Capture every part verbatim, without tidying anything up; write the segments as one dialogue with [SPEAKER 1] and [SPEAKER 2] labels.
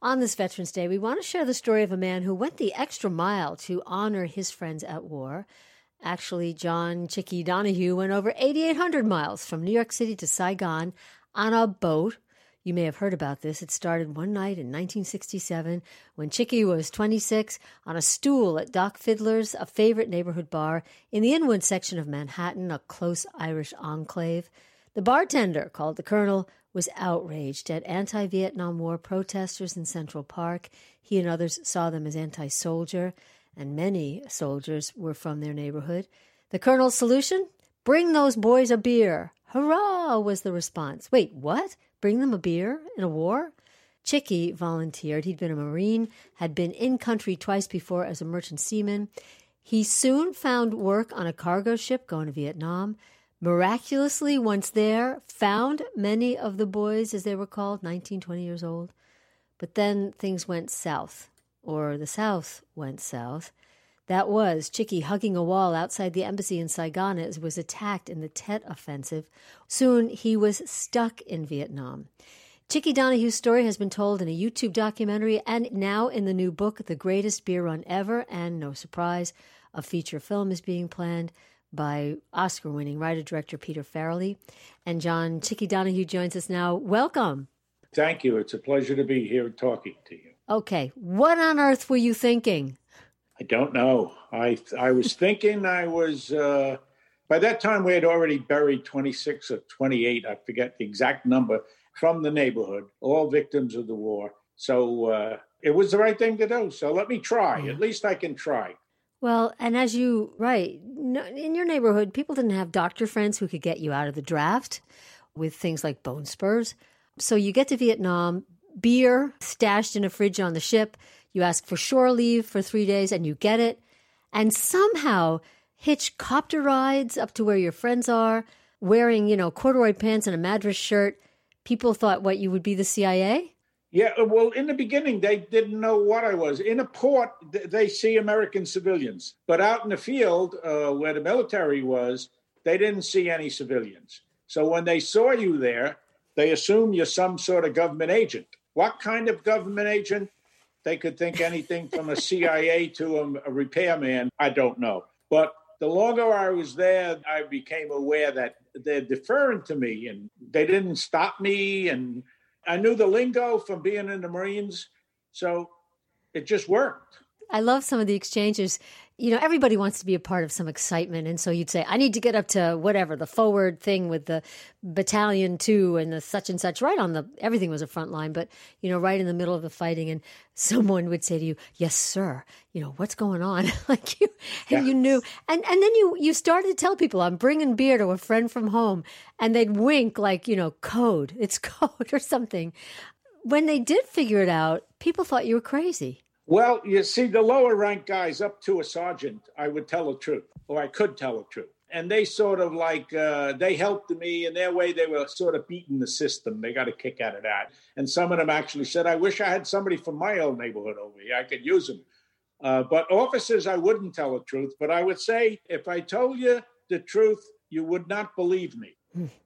[SPEAKER 1] On this Veterans Day, we want to share the story of a man who went the extra mile to honor his friends at war. Actually, John Chicky Donahue went over eighty-eight hundred miles from New York City to Saigon on a boat. You may have heard about this. It started one night in nineteen sixty-seven when Chicky was twenty-six on a stool at Doc Fiddler's, a favorite neighborhood bar in the Inwood section of Manhattan, a close Irish enclave. The bartender, called the Colonel, was outraged at anti-Vietnam War protesters in Central Park. He and others saw them as anti-soldier, and many soldiers were from their neighborhood. The Colonel's solution? Bring those boys a beer. Hurrah, was the response. Wait, what? Bring them a beer in a war? Chicky volunteered. He'd been a Marine, had been in country twice before as a merchant seaman. He soon found work on a cargo ship going to Vietnam. Miraculously, once there, found many of the boys, as they were called, nineteen, twenty years old. But then things went south, or the South went south. That was Chicky hugging a wall outside the embassy in Saigon as was attacked in the Tet Offensive. Soon he was stuck in Vietnam. Chicky Donahue's story has been told in a YouTube documentary and now in the new book, The Greatest Beer Run Ever, and no surprise, a feature film is being planned by Oscar-winning writer-director Peter Farrelly. And John Chicky Donahue joins us now. Welcome.
[SPEAKER 2] Thank you. It's a pleasure to be here talking to you.
[SPEAKER 1] Okay. What on earth were you thinking?
[SPEAKER 2] I don't know. I I was thinking I was, uh, by that time we had already buried twenty-six or twenty-eight, I forget the exact number, from the neighborhood, all victims of the war. So uh, it was the right thing to do. So let me try.
[SPEAKER 1] Yeah.
[SPEAKER 2] At least I can try.
[SPEAKER 1] Well, and as you, right, in your neighborhood, people didn't have doctor friends who could get you out of the draft with things like bone spurs. So you get to Vietnam, beer stashed in a fridge on the ship. You ask for shore leave for three days and you get it. And somehow hitch copter rides up to where your friends are, wearing, you know, corduroy pants and a Madras shirt. People thought, what, you would be the C I A?
[SPEAKER 2] Yeah, well, in the beginning, they didn't know what I was. In a port, they see American civilians. But out in the field, uh, where the military was, they didn't see any civilians. So when they saw you there, they assume you're some sort of government agent. What kind of government agent? They could think anything from a C I A to a, a repairman. I don't know. But the longer I was there, I became aware that they're deferring to me, and they didn't stop me, and I knew the lingo from being in the Marines, so it just worked.
[SPEAKER 1] I love some of the exchanges. You know, everybody wants to be a part of some excitement, and so you'd say, I need to get up to whatever, the forward thing with the battalion two and the such and such, right on the, everything was a front line, but, you know, right in the middle of the fighting, and someone would say to you, yes, sir, you know, what's going on? like you, and
[SPEAKER 2] yeah.
[SPEAKER 1] you knew, and, and then you, you started to tell people, I'm bringing beer to a friend from home, and they'd wink like, you know, code, it's code or something. When they did figure it out, people thought you were crazy.
[SPEAKER 2] Well, you see, the lower rank guys up to a sergeant, I would tell the truth, or I could tell the truth. And they sort of like, uh, they helped me in their way. They were sort of beating the system. They got a kick out of that. And some of them actually said, I wish I had somebody from my old neighborhood over here. I could use them. Uh, but officers, I wouldn't tell the truth. But I would say, if I told you the truth, you would not believe me.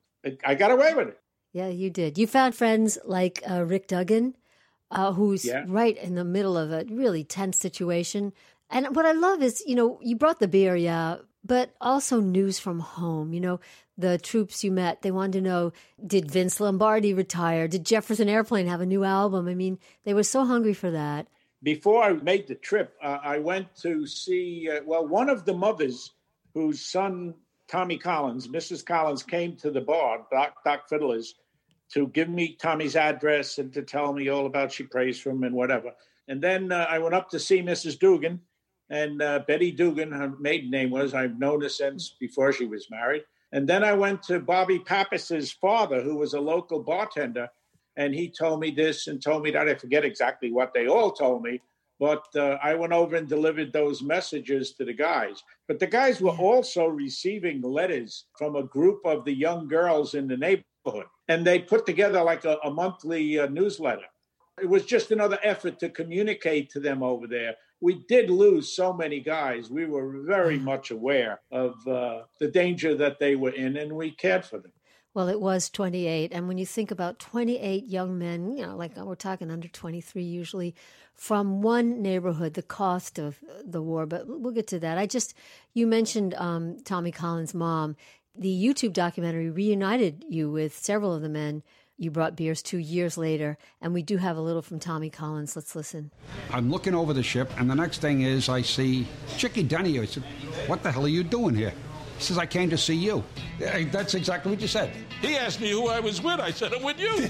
[SPEAKER 2] I got away with it.
[SPEAKER 1] Yeah, you did. You found friends like uh, Rick Duggan, Uh, who's
[SPEAKER 2] yeah.
[SPEAKER 1] right in the middle of a really tense situation. And what I love is, you know, you brought the beer, yeah, but also news from home. You know, the troops you met, they wanted to know, did Vince Lombardi retire? Did Jefferson Airplane have a new album? I mean, they were so hungry for that.
[SPEAKER 2] Before I made the trip, uh, I went to see, uh, well, one of the mothers whose son, Tommy Collins, Missus Collins, came to the bar, Doc, Doc Fiddler's, to give me Tommy's address and to tell me all about she prays for him and whatever. And then uh, I went up to see Missus Dugan, and uh, Betty Dugan, her maiden name was. I've known her since before she was married. And then I went to Bobby Pappas's father, who was a local bartender, and he told me this and told me that. I forget exactly what they all told me, but uh, I went over and delivered those messages to the guys. But the guys were also receiving letters from a group of the young girls in the neighborhood. And they put together like a, a monthly uh, newsletter. It was just another effort to communicate to them over there. We did lose so many guys. We were very much aware of uh, the danger that they were in, and we cared for them.
[SPEAKER 1] Well, it was twenty-eight. And when you think about twenty-eight young men, you know, like we're talking under twenty-three usually, from one neighborhood, the cost of the war, but we'll get to that. I just, you mentioned um, Tommy Collins' mom. The YouTube documentary reunited you with several of the men you brought beers to years later, and we do have a little from Tommy Collins. Let's listen.
[SPEAKER 3] I'm looking over the ship, and the next thing is I see Chicky Donahue. I said, what the hell are you doing here? He says, I came to see you. That's exactly what you said.
[SPEAKER 4] He asked me who I was with. I said, I'm with you.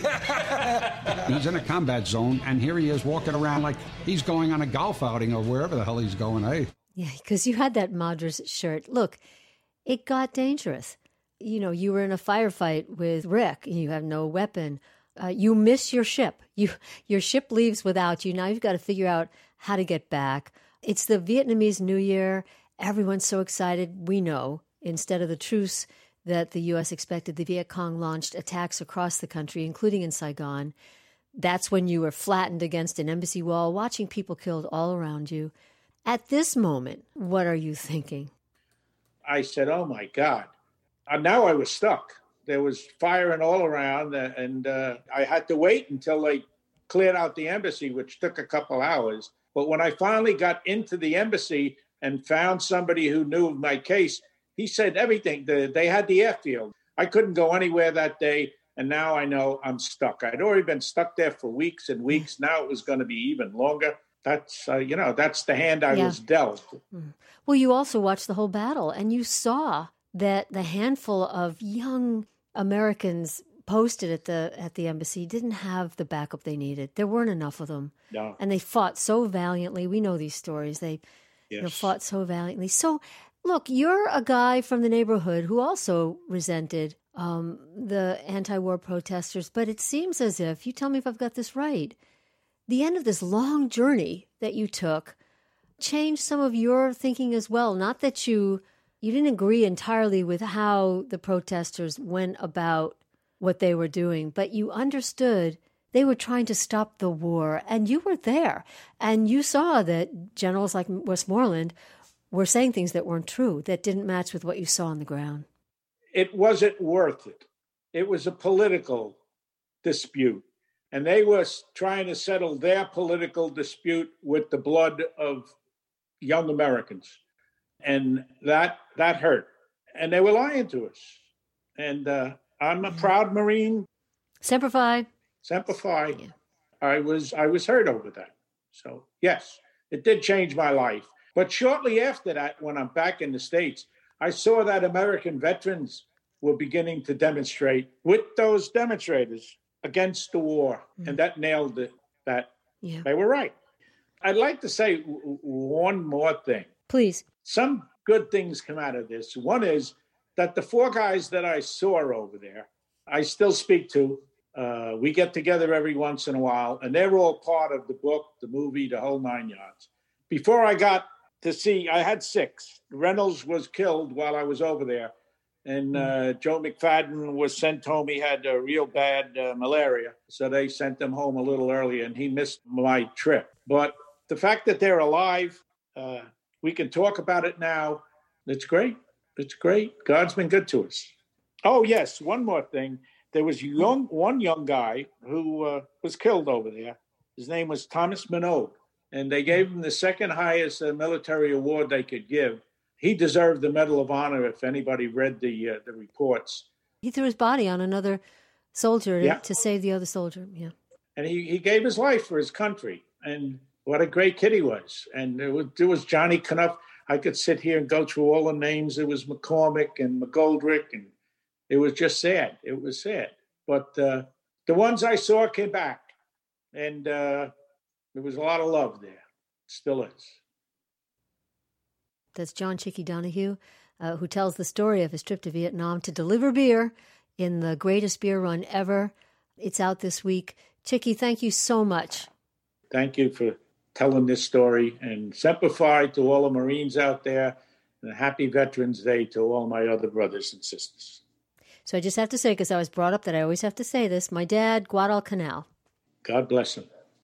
[SPEAKER 3] He's in a combat zone, and here he is walking around like he's going on a golf outing or wherever the hell he's going, eh?
[SPEAKER 1] Yeah, because you had that Madras shirt. Look, it got dangerous. You know, you were in a firefight with Rick, and you have no weapon. Uh, you miss your ship. You Your ship leaves without you. Now you've got to figure out how to get back. It's the Vietnamese New Year. Everyone's so excited. We know. Instead of the truce that the U S expected, the Viet Cong launched attacks across the country, including in Saigon. That's when you were flattened against an embassy wall, watching people killed all around you. At this moment, what are you thinking?
[SPEAKER 2] I said, oh, my God. And now I was stuck. There was firing all around, uh, and uh, I had to wait until they cleared out the embassy, which took a couple hours. But when I finally got into the embassy and found somebody who knew of my case, he said everything. The, they had the airfield. I couldn't go anywhere that day, and now I know I'm stuck. I'd already been stuck there for weeks and weeks. Now it was going to be even longer. That's, uh, you know, that's the hand I yeah. was dealt.
[SPEAKER 1] Well, you also watched the whole battle, and you saw that the handful of young Americans posted at the at the embassy didn't have the backup they needed. There weren't enough of them.
[SPEAKER 2] No.
[SPEAKER 1] And they fought so valiantly. We know these stories. They yes. you know, fought so valiantly. So, look, you're a guy from the neighborhood who also resented um, the anti-war protesters, but it seems as if, you tell me if I've got this right, the end of this long journey that you took changed some of your thinking as well. Not that you you didn't agree entirely with how the protesters went about what they were doing, but you understood they were trying to stop the war, and you were there. And you saw that generals like Westmoreland were saying things that weren't true, that didn't match with what you saw on the ground.
[SPEAKER 2] It wasn't worth it. It was a political dispute. And they were trying to settle their political dispute with the blood of young Americans. And that that hurt. And they were lying to us. And uh, I'm a proud Marine.
[SPEAKER 1] Semper Fi.
[SPEAKER 2] Semper Fi. Yeah. I was I was hurt over that. So, yes, it did change my life. But shortly after that, when I'm back in the States, I saw that American veterans were beginning to demonstrate with those demonstrators against the war. Mm. And that nailed it, that yeah. they were right. I'd like to say w- one more thing.
[SPEAKER 1] Please.
[SPEAKER 2] Some good things come out of this. One is that the four guys that I saw over there, I still speak to. Uh, we get together every once in a while, and they're all part of the book, the movie, the whole nine yards. Before I got to see, I had six. Reynolds was killed while I was over there. And uh, Joe McFadden was sent home. He had uh, real bad uh, malaria. So they sent him home a little early, and he missed my trip. But the fact that they're alive, uh, we can talk about it now. It's great. It's great. God's been good to us. Oh, yes. One more thing. There was young, one young guy who uh, was killed over there. His name was Thomas Minogue. And they gave him the second highest uh, military award they could give. He deserved the Medal of Honor if anybody read the uh, the reports.
[SPEAKER 1] He threw his body on another soldier
[SPEAKER 2] yeah.
[SPEAKER 1] to save the other soldier. Yeah,
[SPEAKER 2] and he, he gave his life for his country. And what a great kid he was. And it was, it was Johnny Knuff. I could sit here and go through all the names. It was McCormick and McGoldrick, and it was just sad. It was sad. But uh, the ones I saw came back, and uh, there was a lot of love there. Still is.
[SPEAKER 1] That's John Chicky Donahue, uh, who tells the story of his trip to Vietnam to deliver beer in the greatest beer run ever. It's out this week. Chicky, thank you so much.
[SPEAKER 2] Thank you for telling this story. And Semper Fi to all the Marines out there. And happy Veterans Day to all my other brothers and sisters.
[SPEAKER 1] So I just have to say, because I was brought up that I always have to say this, my dad, Guadalcanal.
[SPEAKER 2] God bless him.